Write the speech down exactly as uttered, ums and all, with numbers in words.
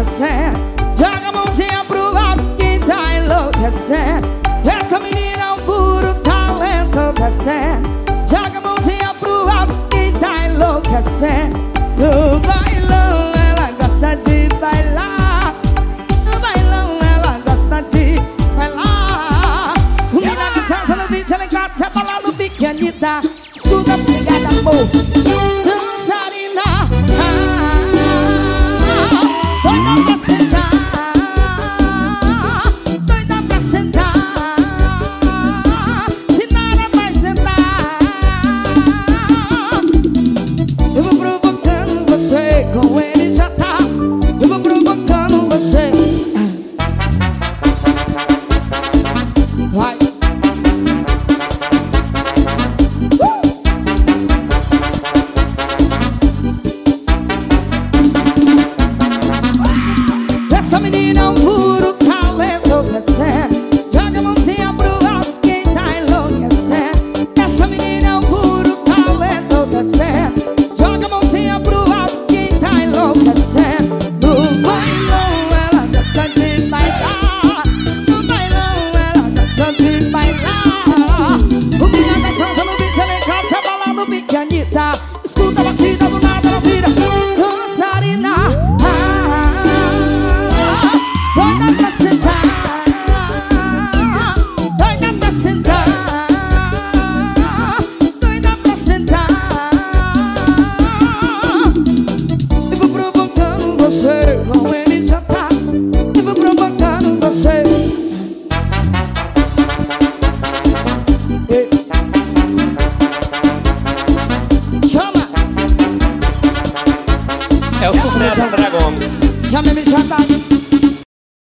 enlouquecendo. Joga a mãozinha pro alto, quem tá enlouquecendo. Essa menina é um puro talento, descendo. Joga a mãozinha pro alto, quem tá enlouquecendo. No bailão ela gosta de bailar. No bailão ela gosta de bailar. Menina de salsa no vídeo, ela em casa, bola no bique, Anitta. Escuta a pegada, amor. Dançarina, doida pra sentar, doida pra sentar. Se nada vai sentar, eu vou provocando você, com ele já tá. Eu vou provocando você. Vai. Essa menina é um puro talento, descendo. Joga a mãozinha pro alto, quem tá enlouquecendo. Essa menina é um puro talento, descendo. Joga a mãozinha pro alto, quem tá enlouquecendo. No bailão ela gosta de bailar. No bailão ela gosta de bailar. O menino da salsa no bico, ela em casa, bola no bico, Anitta. Escuta a batida, do nada ela vira dançarina. Doida pra sentar, doida pra sentar, doida pra sentar. Eu vou provocando você, com ele já tá. Eu vou provocando você. Ei. Chama. É o sucesso, André Gomes. Chama ele já tá.